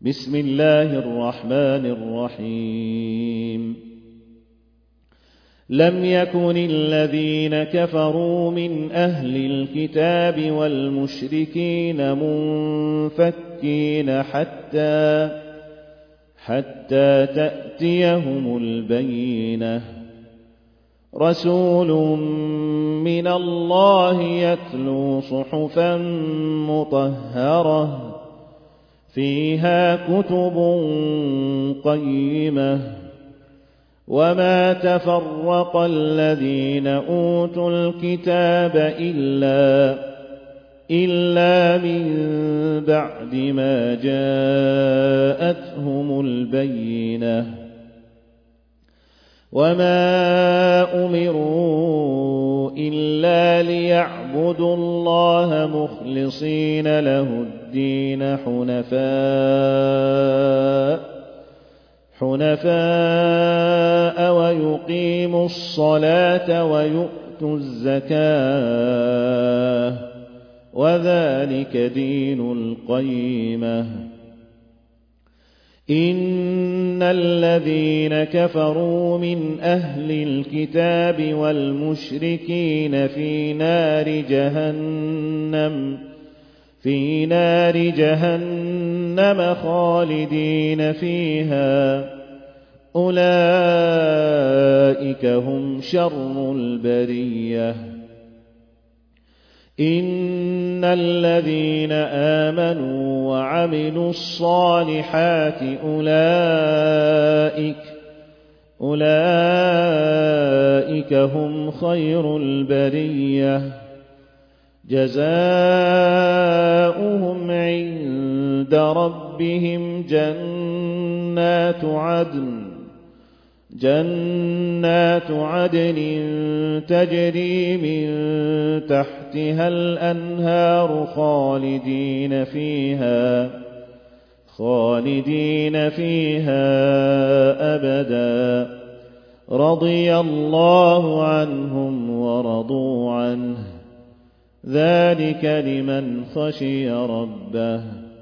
بسم الله الرحمن الرحيم لم يكن الذين كفروا من أهل الكتاب والمشركين منفكين حتى تأتيهم البينة رسول من الله يتلو صحفا مطهرة فيها كتب قيمة وما تفرق الذين أوتوا الكتاب إلا من بعد ما جاءتهم البينة وما أمروا إلا ليعبدوا الله مخلصين له الدين حنفاء ويقيموا الصلاة ويؤتوا الزكاة وذلك دين القيمة إن الذين كفروا من أهل الكتاب والمشركين في نار جهنم خالدين فيها أولئك هم شر البرية إن الذين آمنوا وعملوا الصالحات أولئك هم خير البرية جزاؤهم عند ربهم جنات عدن تجري من تحتها الأنهار خالدين فيها أبدا رضي الله عنهم ورضوا عنه ذلك لمن خشي ربه